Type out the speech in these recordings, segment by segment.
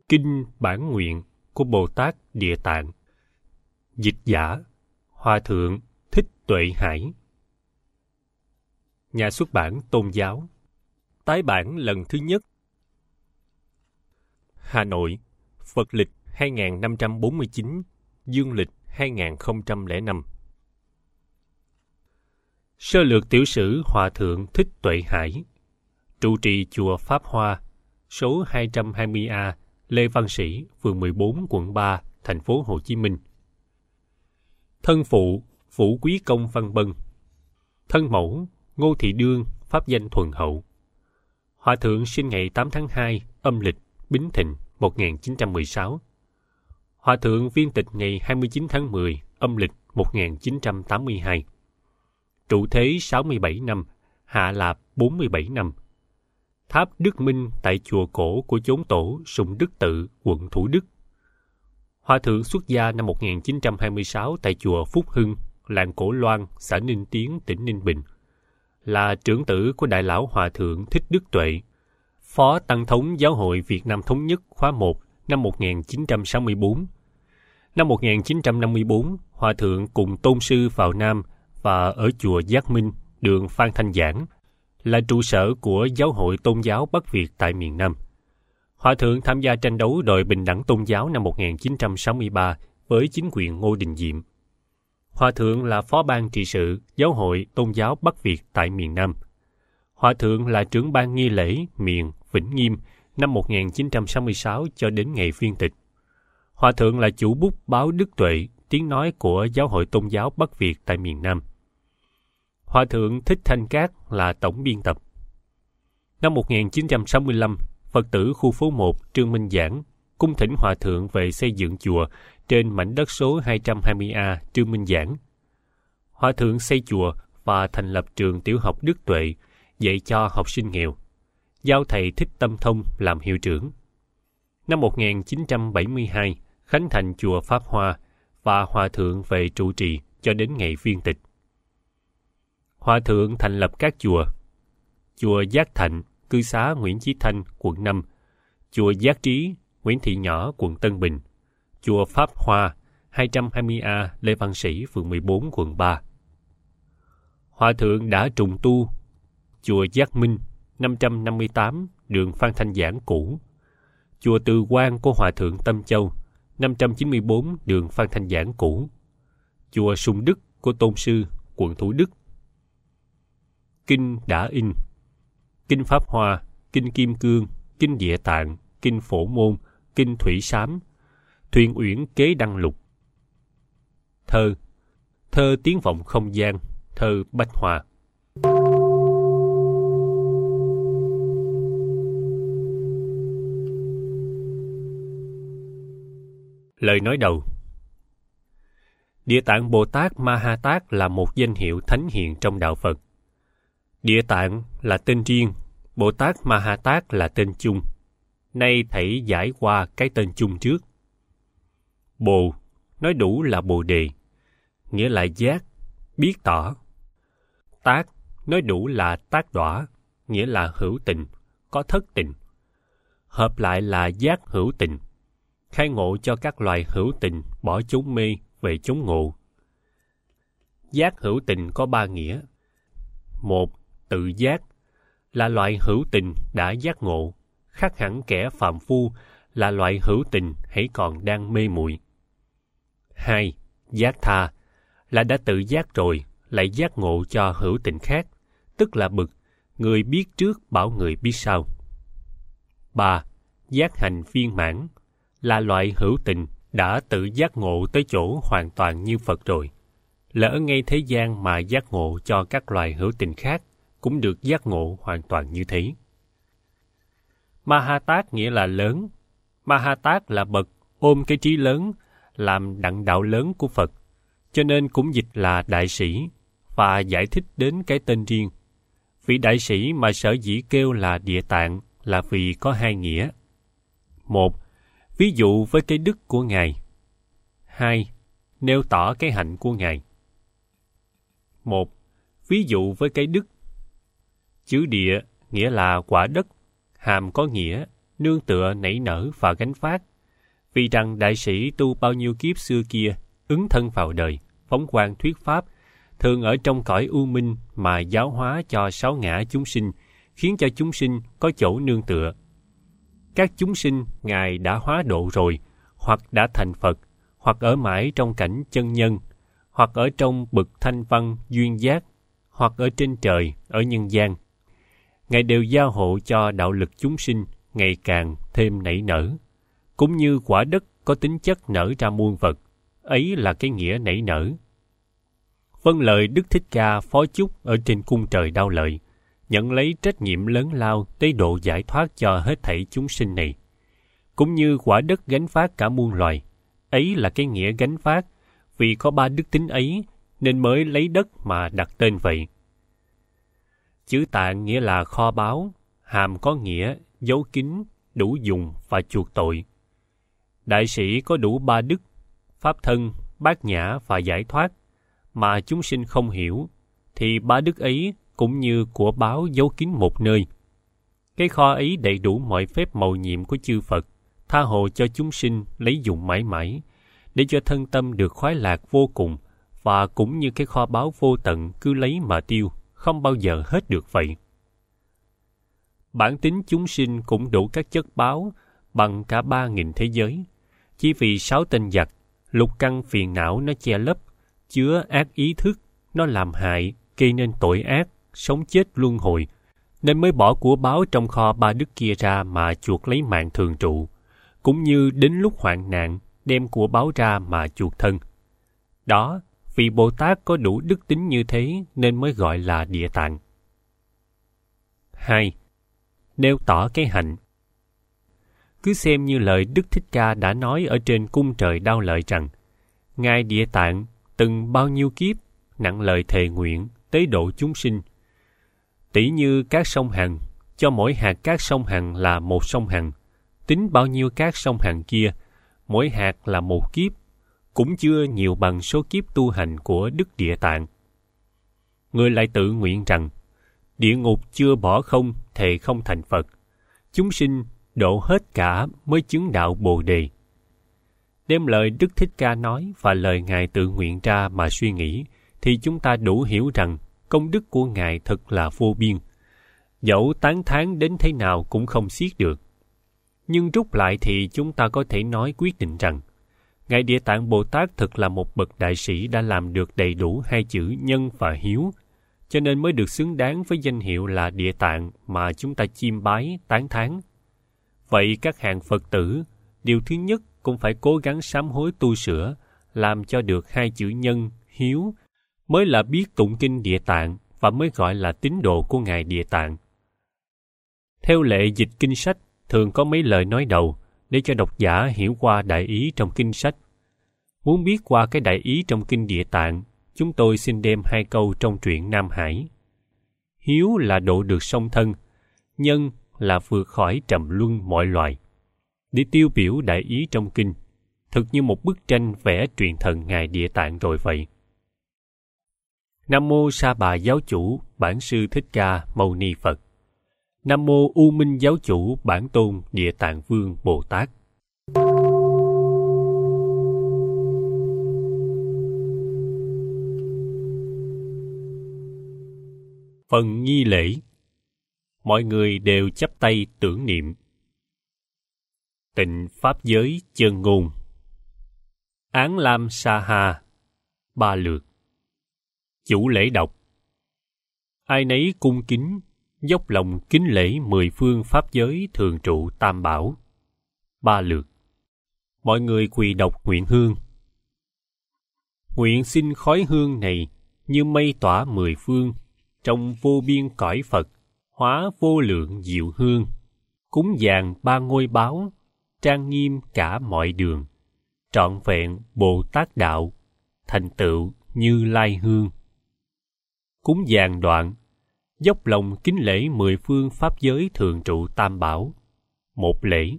Kinh Bản Nguyện của Bồ Tát Địa Tạng. Dịch giả Hòa Thượng Thích Tuệ Hải. Nhà xuất bản Tôn giáo. Tái bản lần thứ nhất. Hà Nội, Phật lịch 2549, Dương lịch 2005. Sơ lược tiểu sử Hòa Thượng Thích Tuệ Hải. Trụ trì chùa Pháp Hoa, số 220A, Lê Văn Sĩ, phường 14, quận 3, thành phố Hồ Chí Minh. Thân phụ Vũ Quý Công Văn Bân. Thân mẫu Ngô Thị Đương, pháp danh Thuần Hậu. Hòa thượng sinh ngày 8 tháng 2 âm lịch Bính Thìn 1916. Hòa thượng viên tịch ngày 29 tháng 10 âm lịch 1982. Trụ thế 67 năm, hạ lạp 47 năm. Tháp Đức Minh tại chùa cổ của chốn tổ Sùng Đức Tự, quận Thủ Đức. Hòa thượng xuất gia năm 1926 tại chùa Phúc Hưng, làng Cổ Loan, xã Ninh Tiến, tỉnh Ninh Bình. Là trưởng tử của Đại lão Hòa thượng Thích Đức Tuệ, Phó Tăng thống Giáo hội Việt Nam Thống nhất khóa 1 năm 1964. Năm 1954, Hòa thượng cùng tôn sư vào Nam và ở chùa Giác Minh, đường Phan Thanh Giảng, là trụ sở của Giáo hội Tôn giáo Bắc Việt tại miền Nam. Hòa thượng tham gia tranh đấu đòi bình đẳng tôn giáo năm 1963 với chính quyền Ngô Đình Diệm. Hòa thượng là phó ban trị sự Giáo hội Tôn giáo Bắc Việt tại miền Nam. Hòa thượng là trưởng ban nghi lễ miền Vĩnh Nghiêm năm 1966 cho đến ngày viên tịch. Hòa thượng là chủ bút báo Đức Tuệ, tiếng nói của Giáo hội Tôn giáo Bắc Việt tại miền Nam. Hòa thượng Thích Thanh Cát là tổng biên tập. Năm 1965, Phật tử khu phố 1 Trương Minh Giảng cung thỉnh Hòa thượng về xây dựng chùa trên mảnh đất số 220A Trương Minh Giảng. Hòa thượng xây chùa và thành lập trường tiểu học Đức Tuệ, dạy cho học sinh nghèo. Giao thầy Thích Tâm Thông làm hiệu trưởng. Năm 1972, khánh thành chùa Pháp Hoa và Hòa thượng về trụ trì cho đến ngày viên tịch. Hòa thượng thành lập các chùa: chùa Giác Thạnh, cư xá Nguyễn Chí Thanh, quận 5; chùa Giác Trí, Nguyễn Thị Nhỏ, quận Tân Bình; chùa Pháp Hoa, 220A, Lê Văn Sĩ, phường 14, quận 3. Hòa thượng đã trùng tu chùa Giác Minh, 558, đường Phan Thanh Giảng cũ; chùa Từ Quang của Hòa thượng Tâm Châu, 594, đường Phan Thanh Giảng cũ; chùa Sùng Đức của Tôn sư, quận Thủ Đức. Kinh đã in: Kinh Pháp Hoa, Kinh Kim Cương, Kinh Địa Tạng, Kinh Phổ Môn, Kinh Thủy Sám, Thuyền Uyển Kế Đăng Lục. Thơ Tiếng Vọng Không Gian, thơ Bách Hoa. Lời nói đầu. Địa Tạng Bồ Tát Ma Ha Tát là một danh hiệu thánh hiền trong đạo Phật. Địa Tạng là tên riêng, Bồ Tát Ma Ha Tát là tên chung. Nay thảy giải qua cái tên chung trước. Bồ nói đủ là Bồ Đề, nghĩa là giác, biết tỏ. Tát nói đủ là tác đọa, nghĩa là hữu tình, có thất tình. Hợp lại là giác hữu tình, khai ngộ cho các loài hữu tình bỏ chốn mê về chốn ngộ. Giác hữu tình có ba nghĩa. Một, tự giác, là loại hữu tình đã giác ngộ, khác hẳn kẻ phàm phu là loại hữu tình hãy còn đang mê muội. Hai, giác tha, là đã tự giác rồi lại giác ngộ cho hữu tình khác, tức là bậc người biết trước bảo người biết sau. Ba, giác hành viên mãn, là loại hữu tình đã tự giác ngộ tới chỗ hoàn toàn như Phật rồi. Lỡ ngay thế gian mà giác ngộ cho các loài hữu tình khác cũng được giác ngộ hoàn toàn như thế. Ma Ha Tát nghĩa là lớn. Ma Ha Tát là bậc ôm cái trí lớn, làm đặng đạo lớn của Phật, cho nên cũng dịch là đại sĩ, và giải thích đến cái tên riêng. Vị đại sĩ mà sở dĩ kêu là Địa Tạng là vì có hai nghĩa. Một, ví dụ với cái đức của Ngài. Hai, nêu tỏ cái hạnh của Ngài. Một, ví dụ với cái đức. Chữ địa nghĩa là quả đất, hàm có nghĩa nương tựa nảy nở và gánh vác. Vì rằng đại sĩ tu bao nhiêu kiếp xưa kia, ứng thân vào đời, phóng quang thuyết pháp, thường ở trong cõi u minh mà giáo hóa cho sáu ngã chúng sinh, khiến cho chúng sinh có chỗ nương tựa. Các chúng sinh Ngài đã hóa độ rồi, hoặc đã thành Phật, hoặc ở mãi trong cảnh chân nhân, hoặc ở trong bậc thanh văn duyên giác, hoặc ở trên trời, ở nhân gian. Ngài đều gia hộ cho đạo lực chúng sinh ngày càng thêm nảy nở. Cũng như quả đất có tính chất nở ra muôn vật, ấy là cái nghĩa nảy nở. Vâng lời Đức Thích Ca phó chúc ở trên cung trời Đao Lợi, nhận lấy trách nhiệm lớn lao tới độ giải thoát cho hết thảy chúng sinh này. Cũng như quả đất gánh vác cả muôn loài, ấy là cái nghĩa gánh vác, vì có ba đức tính ấy nên mới lấy đất mà đặt tên vậy. Chữ Tạng nghĩa là kho báu, hàm có nghĩa giấu kín, đủ dùng và chuộc tội. Đại sĩ có đủ ba đức, pháp thân, bát nhã và giải thoát, mà chúng sinh không hiểu, thì ba đức ấy cũng như của báu giấu kín một nơi. Cái kho ấy đầy đủ mọi phép mầu nhiệm của chư Phật, tha hồ cho chúng sinh lấy dùng mãi mãi, để cho thân tâm được khoái lạc vô cùng, và cũng như cái kho báu vô tận cứ lấy mà tiêu, không bao giờ hết được vậy. Bản tính chúng sinh cũng đủ các chất báu bằng cả 3.000 thế giới. Chỉ vì 6 tên giặc, lục căn phiền não nó che lấp, chứa ác ý thức, nó làm hại, gây nên tội ác, sống chết luân hồi, nên mới bỏ của báu trong kho ba đức kia ra mà chuộc lấy mạng thường trụ, cũng như đến lúc hoạn nạn, đem của báu ra mà chuộc thân. Đó, vì Bồ Tát có đủ đức tính như thế nên mới gọi là Địa Tạng. 2. Nêu tỏ cái hạnh. Cứ xem như lời Đức Thích Ca đã nói ở trên cung trời Đao Lợi rằng, Ngài Địa Tạng từng bao nhiêu kiếp nặng lời thề nguyện tế độ chúng sinh. Tỷ như các sông Hằng, cho mỗi hạt các sông Hằng là một sông Hằng, tính bao nhiêu các sông Hằng kia, mỗi hạt là một kiếp, cũng chưa nhiều bằng số kiếp tu hành của Đức Địa Tạng. Người lại tự nguyện rằng, địa ngục chưa bỏ không, thề không thành Phật. Chúng sinh độ hết cả mới chứng đạo Bồ Đề. Đem lời Đức Thích Ca nói và lời Ngài tự nguyện ra mà suy nghĩ, thì chúng ta đủ hiểu rằng công đức của Ngài thật là vô biên. Dẫu tán thán đến thế nào cũng không xiết được. Nhưng rút lại thì chúng ta có thể nói quyết định rằng, Ngài Địa Tạng Bồ Tát thật là một bậc đại sĩ đã làm được đầy đủ hai chữ nhân và hiếu, cho nên mới được xứng đáng với danh hiệu là Địa Tạng mà chúng ta chiêm bái, tán thán. Vậy các hàng Phật tử, điều thứ nhất cũng phải cố gắng sám hối tu sửa, làm cho được hai chữ nhân, hiếu, mới là biết tụng kinh Địa Tạng và mới gọi là tín đồ của Ngài Địa Tạng. Theo lệ dịch kinh sách, thường có mấy lời nói đầu để cho độc giả hiểu qua đại ý trong kinh sách. Muốn biết qua cái đại ý trong kinh Địa Tạng, chúng tôi xin đem hai câu trong truyện Nam Hải. Hiếu là độ được song thân, nhân là vượt khỏi trầm luân mọi loài. Để tiêu biểu đại ý trong kinh, thực như một bức tranh vẽ truyền thần Ngài Địa Tạng rồi vậy. Nam mô Sa Bà Giáo Chủ Bản Sư Thích Ca Mâu Ni Phật. Nam mô U Minh Giáo Chủ Bản Tôn Địa Tạng Vương Bồ Tát. Phần nghi lễ. Mọi người đều chắp tay tưởng niệm. Tịnh Pháp Giới Chân Ngôn. Án Lam Sa Ha. Ba lượt. Chủ lễ đọc. Ai nấy cung kính, dốc lòng kính lễ 10 phương Pháp Giới thường trụ Tam Bảo. Ba lượt. Mọi người quỳ đọc nguyện hương. Nguyện xin khói hương này như mây tỏa 10 phương, trong vô biên cõi Phật, hóa vô lượng diệu hương, cúng dường ba ngôi báo, trang nghiêm cả mọi đường, trọn vẹn Bồ Tát đạo, thành tựu Như Lai hương. Cúng dường đoạn, dốc lòng kính lễ 10 phương Pháp Giới thường trụ Tam Bảo. Một lễ.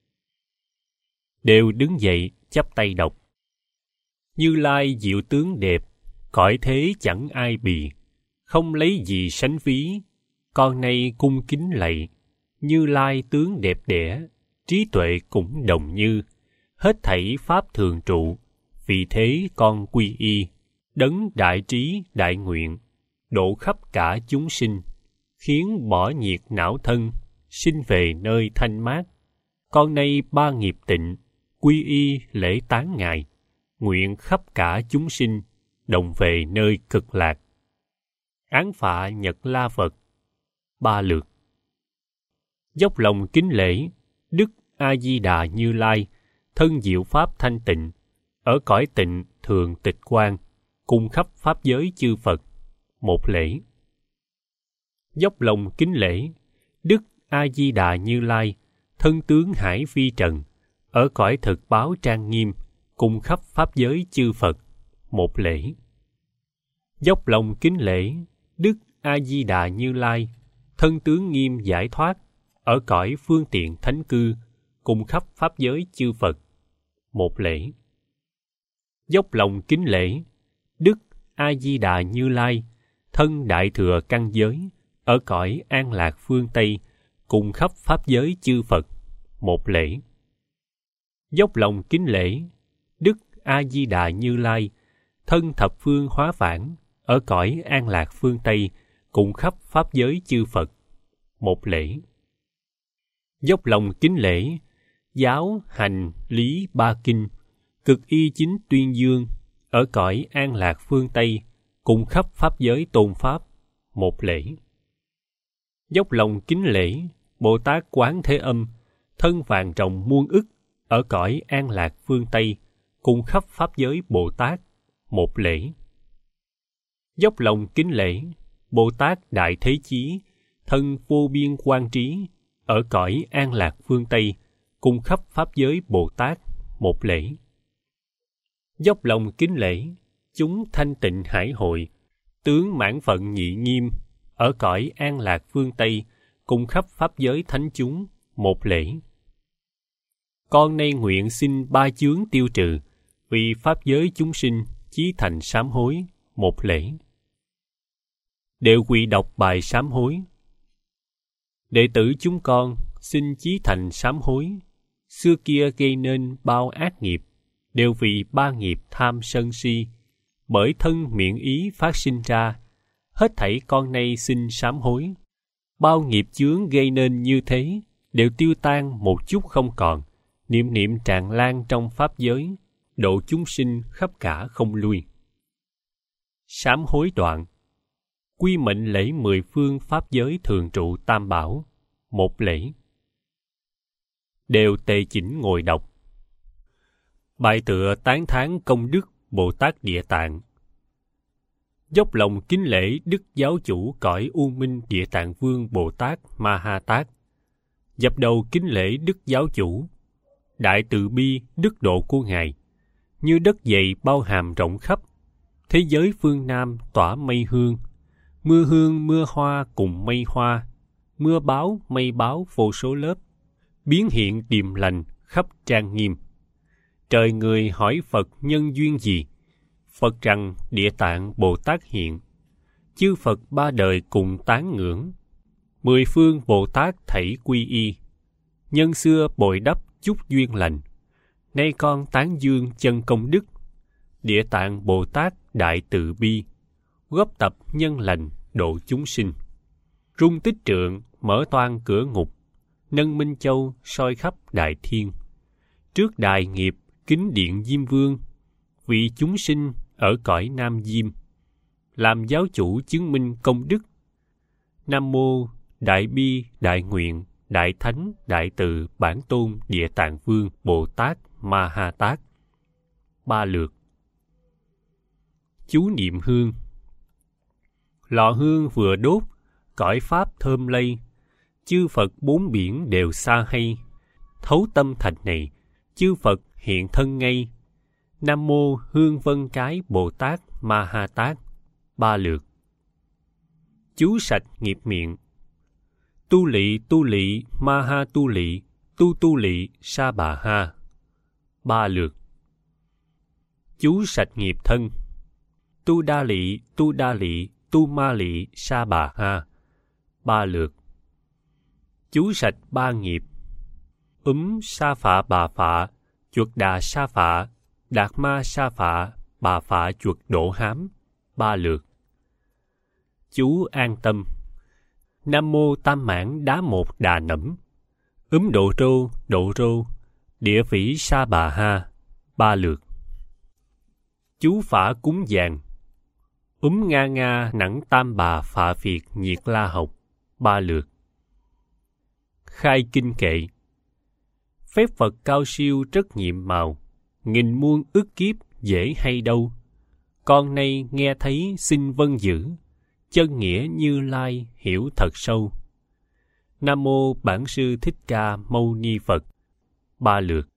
Đều đứng dậy chắp tay đọc. Như Lai diệu tướng đẹp, cõi thế chẳng ai bì, không lấy gì sánh ví, con nay cung kính lạy, Như Lai tướng đẹp đẽ, trí tuệ cũng đồng như, hết thảy pháp thường trụ, vì thế con quy y, đấng đại trí đại nguyện, độ khắp cả chúng sinh, khiến bỏ nhiệt não thân, sinh về nơi thanh mát. Con nay ba nghiệp tịnh, quy y lễ tán Ngài, nguyện khắp cả chúng sinh, đồng về nơi cực lạc. Án phạ Nhật La Phật. Ba lượt. Dốc lòng kính lễ Đức A Di Đà Như Lai, thân diệu pháp thanh tịnh, ở cõi tịnh thường tịch quang, cung khắp pháp giới chư Phật. Một lễ. Dốc lòng kính lễ Đức A Di Đà Như Lai, thân tướng hải vi trần, ở cõi thực báo trang nghiêm, cung khắp pháp giới chư Phật. Một lễ. Dốc lòng kính lễ Đức A Di Đà Như Lai, thân tướng nghiêm giải thoát, ở cõi phương tiện thánh cư, cung khắp pháp giới chư Phật. Một lễ. Dốc lòng kính lễ Đức A Di Đà Như Lai, thân đại thừa căn giới, ở cõi an lạc phương Tây, cung khắp pháp giới chư Phật. Một lễ. Dốc lòng kính lễ Đức A Di Đà Như Lai, thân thập phương hóa vãng, ở cõi an lạc phương Tây, cung khắp pháp giới chư Phật. Một lễ. Dốc lòng kính lễ Giáo hành lý ba kinh, cực y chính tuyên dương, ở cõi an lạc phương Tây, cung khắp pháp giới tôn pháp. Một lễ. Dốc lòng kính lễ Bồ Tát Quán Thế Âm, thân vàng rồng muôn ức, ở cõi an lạc phương Tây, cung khắp pháp giới Bồ Tát. Một lễ. Dốc lòng kính lễ Bồ Tát Đại Thế Chí, thân vô biên quang trí, ở cõi an lạc phương Tây, cung khắp pháp giới Bồ Tát. Một lễ. Dốc lòng kính lễ chúng thanh tịnh hải hội, tướng mãn phận nhị nghiêm, ở cõi an lạc phương Tây, cung khắp pháp giới thánh chúng. Một lễ. Con nay nguyện xin ba chướng tiêu trừ, vì pháp giới chúng sinh chí thành sám hối. Một lễ. Đều quỳ đọc bài sám hối. Đệ tử chúng con xin chí thành sám hối. Xưa kia gây nên bao ác nghiệp, đều vì ba nghiệp tham sân si, bởi thân miệng ý phát sinh ra. Hết thảy con nay xin sám hối. Bao nghiệp chướng gây nên như thế, đều tiêu tan một chút không còn, niệm niệm tràn lan trong pháp giới, độ chúng sinh khắp cả không lui. Sám hối đoạn. Quy mệnh lễ 10 phương pháp giới thường trụ tam bảo. Một lễ. Đều tề chỉnh ngồi đọc. Bài tựa tán thán công đức Bồ Tát Địa Tạng. Dốc lòng kính lễ Đức Giáo Chủ cõi U Minh Địa Tạng Vương Bồ Tát Ma Ha Tát. Dập đầu kính lễ Đức Giáo Chủ. Đại từ bi đức độ của Ngài, như đất dày bao hàm rộng khắp, thế giới phương Nam tỏa mây hương, mưa hương mưa hoa cùng mây hoa, mưa báo mây báo vô số lớp, biến hiện điềm lành khắp trang nghiêm. Trời người hỏi Phật nhân duyên gì? Phật rằng Địa Tạng Bồ Tát hiện. Chư Phật ba đời cùng tán ngưỡng, 10 phương Bồ Tát thảy quy y. Nhân xưa bồi đắp chúc duyên lành, nay con tán dương chân công đức. Địa Tạng Bồ Tát đại từ bi, góp tập nhân lành độ chúng sinh. Rung tích trượng mở toan cửa ngục, nâng Minh Châu soi khắp đại thiên. Trước đài nghiệp kính điện Diêm Vương, vị chúng sinh ở cõi Nam Diêm, làm giáo chủ chứng minh công đức. Nam mô Đại Bi Đại Nguyện Đại Thánh Đại Từ Bản Tôn Địa Tạng Vương Bồ Tát Ma Ha Tát. Ba lượt. Chú niệm hương. Lò hương vừa đốt, cõi pháp thơm lây, chư Phật bốn biển đều xa hay. Thấu tâm thành này, chư Phật hiện thân ngay. Nam mô Hương Vân Cái Bồ Tát Ma Ha Tát. Ba lượt. Chú sạch nghiệp miệng. Tu lị ma ha tu lị sa bà ha. Ba lượt. Chú sạch nghiệp thân. Tu đa lị tu ma lị sa bà ha. Ba lượt. Chú sạch ba nghiệp. sa phạ bà phạ, chuột đà sa phạ, đạt ma sa phạ, bà phạ chuột đổ hám, 3 lượt. Chú an tâm. Nam mô tam mãn đá một đà nẫm, độ rô, địa phỉ sa bà ha, 3 lượt. Chú phả cúng dàn. Nga nga nẵng tam bà phạ phiệt nhiệt la học, 3 lượt. Khai kinh kệ. Phép Phật cao siêu rất nhiệm màu, nghìn muôn ức kiếp dễ hay đâu. Con nay nghe thấy xin vâng giữ, chân nghĩa Như Lai hiểu thật sâu. Nam mô Bản sư Thích Ca Mâu Ni Phật, 3 lượt.